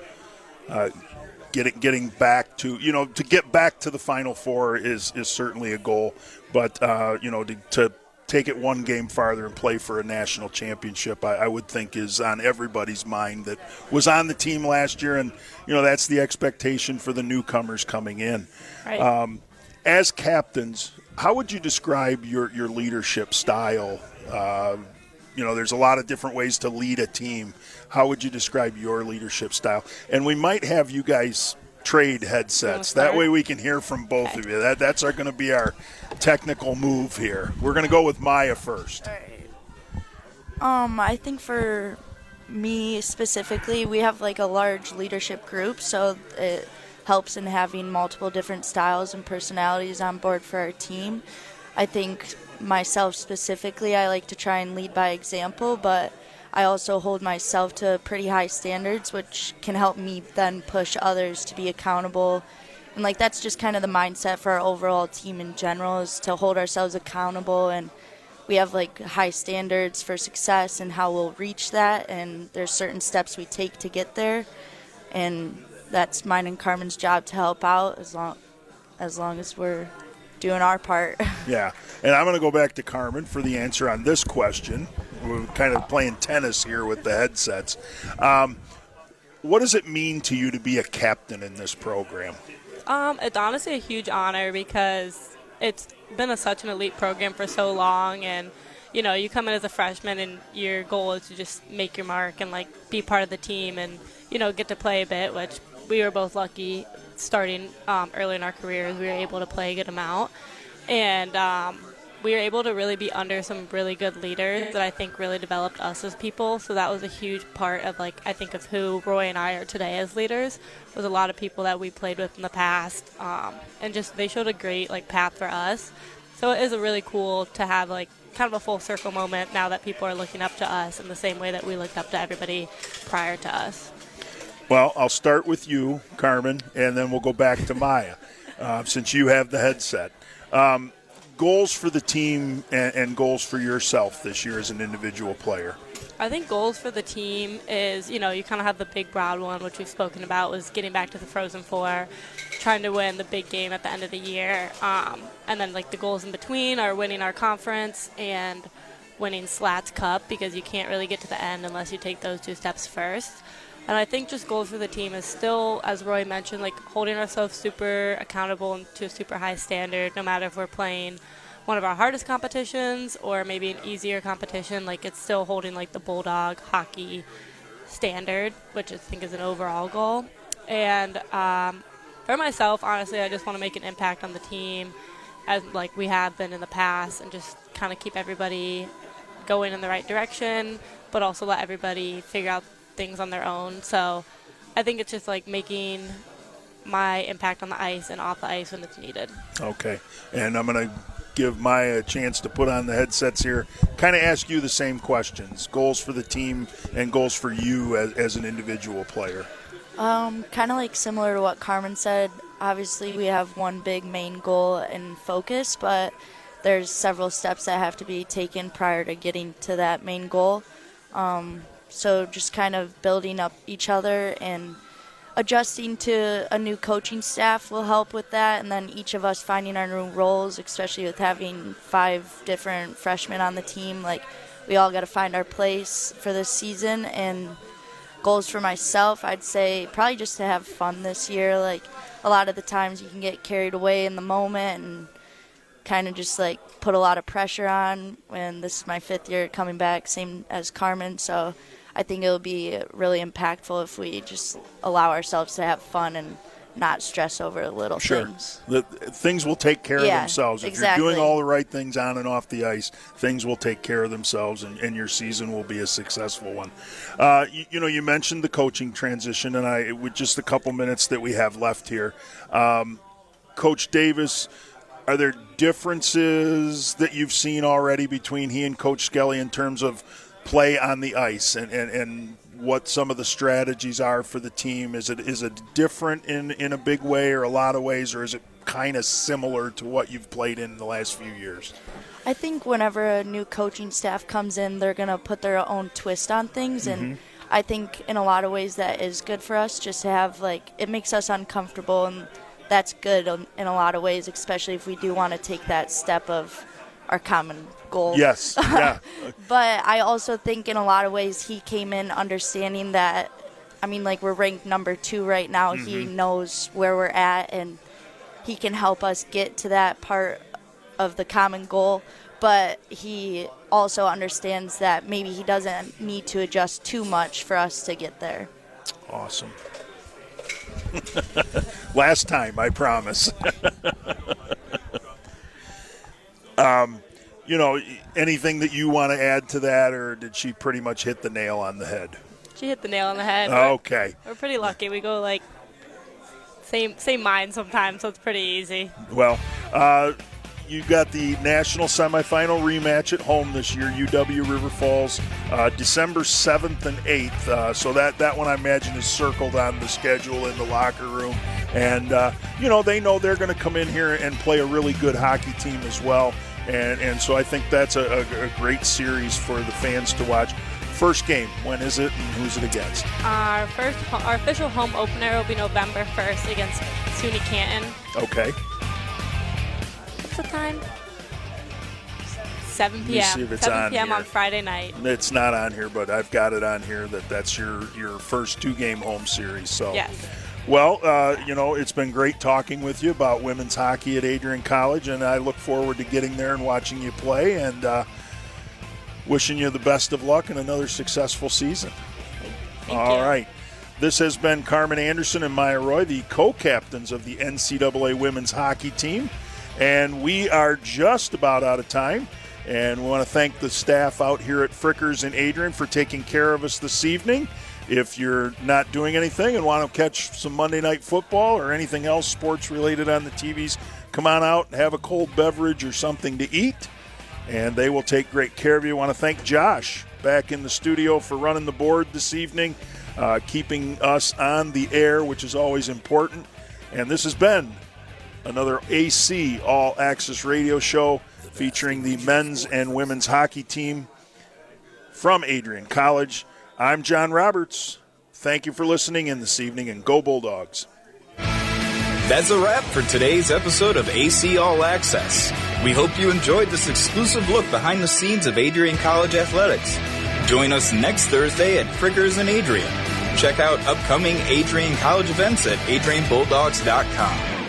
Getting back to, to get back to the Final Four is certainly a goal. But, to take it one game farther and play for a national championship, I would think is on everybody's mind that was on the team last year. And, that's the expectation for the newcomers coming in. Right. As captains, how would you describe your leadership style? There's a lot of different ways to lead a team. How would you describe your leadership style? And we might have you guys trade headsets. That way we can hear from both of you. That's going to be our technical move here. We're going to go with Maya first. All right. I think for me specifically, we have a large leadership group, so it helps in having multiple different styles and personalities on board for our team. I think myself specifically, I like to try and lead by example, but I also hold myself to pretty high standards, which can help me then push others to be accountable. And that's just kind of the mindset for our overall team in general, is to hold ourselves accountable, and we have high standards for success and how we'll reach that, and there's certain steps we take to get there, and that's mine and Carmen's job to help out as long as we're doing our part. Yeah, and I'm going to go back to Carmen for the answer on this question. We're kind of playing tennis here with the headsets. What does it mean to you to be a captain in this program? It's honestly a huge honor because it's been such an elite program for so long, and you come in as a freshman and your goal is to just make your mark and be part of the team and get to play a bit, which we were both lucky starting early in our careers. We were able to play a good amount, and we were able to really be under some really good leaders that I think really developed us as people. So that was a huge part of I think of who Roy and I are today as leaders. Was a lot of people that we played with in the past, and just they showed a great path for us. So it is a really cool to have kind of a full circle moment now that people are looking up to us in the same way that we looked up to everybody prior to us. Well, I'll start with you, Carmen, and then we'll go back to Maya, since you have the headset. Goals for the team and goals for yourself this year as an individual player. I think goals for the team is, you kind of have the big broad one, which we've spoken about, was getting back to the Frozen Four, trying to win the big game at the end of the year. And then, the goals in between are winning our conference and winning Slats Cup, because you can't really get to the end unless you take those 2 steps first. And I think just goals for the team is still, as Roy mentioned, holding ourselves super accountable and to a super high standard, no matter if we're playing one of our hardest competitions or maybe an easier competition. It's still holding the Bulldog hockey standard, which I think is an overall goal. And for myself, honestly, I just want to make an impact on the team as we have been in the past, and just kind of keep everybody going in the right direction, but also let everybody figure out things on their own. So I think it's just making my impact on the ice and off the ice when it's needed. Okay, and I'm going to give Maya a chance to put on the headsets here, kind of ask you the same questions. Goals for the team and goals for you as an individual player. Kind of like similar to what Carmen said. Obviously, we have one big main goal and focus, but there's several steps that have to be taken prior to getting to that main goal. So just kind of building up each other and adjusting to a new coaching staff will help with that, and then each of us finding our new roles, especially with having 5 different freshmen on the team. Like, we all got to find our place for this season. And goals for myself, I'd say probably just to have fun this year. Like, a lot of the times you can get carried away in the moment and kind of just like put a lot of pressure on. And this is my 5th year coming back, same as Carmen, so I think it'll be really impactful if we just allow ourselves to have fun and not stress over little things. Things will take care of themselves. If exactly. You're doing all the right things on and off the ice, things will take care of themselves, and your season will be a successful one. You mentioned the coaching transition, and with just a couple minutes that we have left here, Coach Davis, are there differences that you've seen already between he and Coach Skelly in terms of play on the ice and what some of the strategies are for the team? Is it different in a big way or a lot of ways, or is it kind of similar to what you've played in the last few years? I think whenever a new coaching staff comes in, they're going to put their own twist on things, and I think in a lot of ways that is good for us, just to have, like, it makes us uncomfortable, and that's good in a lot of ways, especially if we do want to take that step of our common goal. Yes, yeah. But I also think in a lot of ways he came in understanding that, I mean, like, we're ranked number 2 right now. He knows where we're at, and he can help us get to that part of the common goal. But he also understands that maybe he doesn't need to adjust too much for us to get there. Awesome. Last time, I promise. Anything that you want to add to that, or did she pretty much hit the nail on the head? She hit the nail on the head. Okay. We're pretty lucky. We go, like, same mind sometimes, so it's pretty easy. Well, you got the national semifinal rematch at home this year, UW River Falls, December 7th and 8th. So that one I imagine is circled on the schedule in the locker room. And, they know they're going to come in here and play a really good hockey team as well. And so I think that's a great series for the fans to watch. First game, when is it and who's it against? Our official home opener will be November 1st against SUNY Canton. Okay. What's the time? 7 p.m. See if it's 7 on p.m. here. on Friday night. It's not on here, but I've got it on here that's your first 2-game home series. So. Yes. Well, it's been great talking with you about women's hockey at Adrian College, and I look forward to getting there and watching you play, and wishing you the best of luck and another successful season. Thank All you. right. This has been Carmen Anderson and Maya Roy, the co-captains of the NCAA women's hockey team, and we are just about out of time. And we want to thank the staff out here at Frickers in Adrian for taking care of us this evening. If you're not doing anything and want to catch some Monday Night Football or anything else sports-related on the TVs, come on out and have a cold beverage or something to eat, and they will take great care of you. I want to thank Josh back in the studio for running the board this evening, keeping us on the air, which is always important. And this has been another AC All Access Radio show featuring the men's and women's hockey team from Adrian College. I'm John Roberts. Thank you for listening in this evening, and go Bulldogs. That's a wrap for today's episode of AC All Access. We hope you enjoyed this exclusive look behind the scenes of Adrian College athletics. Join us next Thursday at Frickers in Adrian. Check out upcoming Adrian College events at adrianbulldogs.com.